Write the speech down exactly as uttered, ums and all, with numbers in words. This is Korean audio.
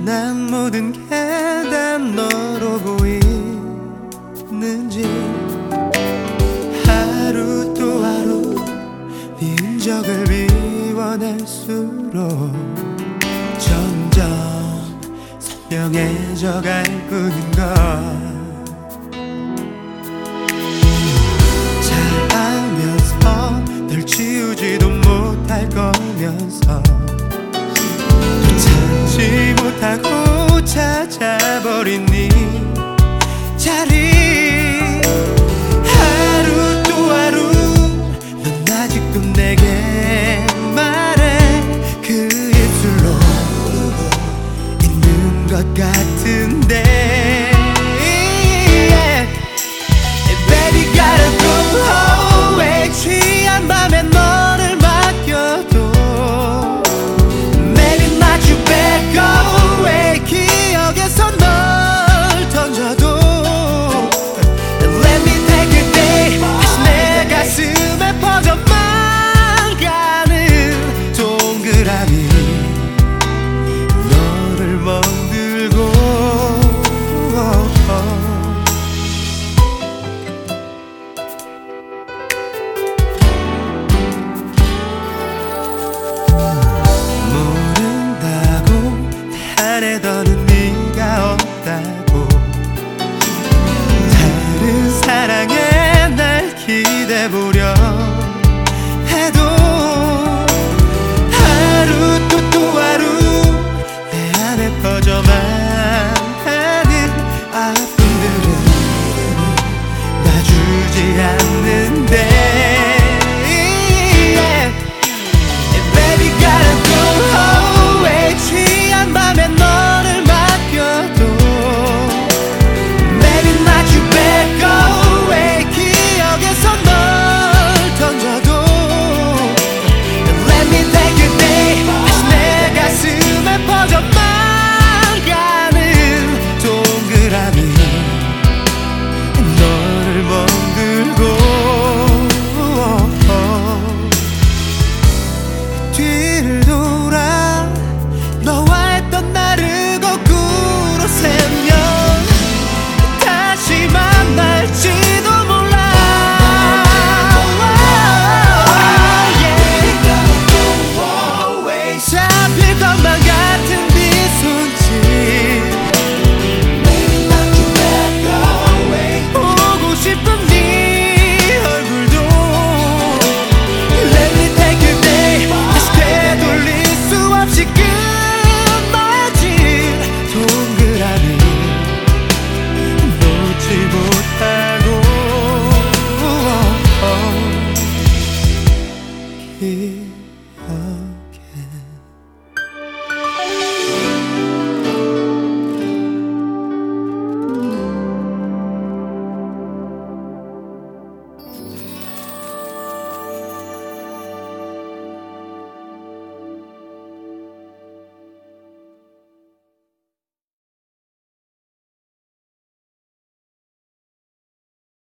난 모든 게 다 너로 보이는지 하루 또 하루 네 흔적을 비워낼수록 점점 선명해져 갈 뿐인걸. 잘 알면서 널 지우지도 못할 거면서 또 참지 못하고 찾아버린 네 자리. 하루 또 하루 넌 아직도 내게 말해. 그 입술로 있는 것 같은데 Baby gotta go away. 취한 밤에 너를 맡겨도 Maybe not you back away. 기억에서 널 던져도 Let me take a day. 다시 내 가슴에 퍼져만 가는 동그라미 너를 멍들고 모른다고 화내더는 네가 없다고 다른 사랑에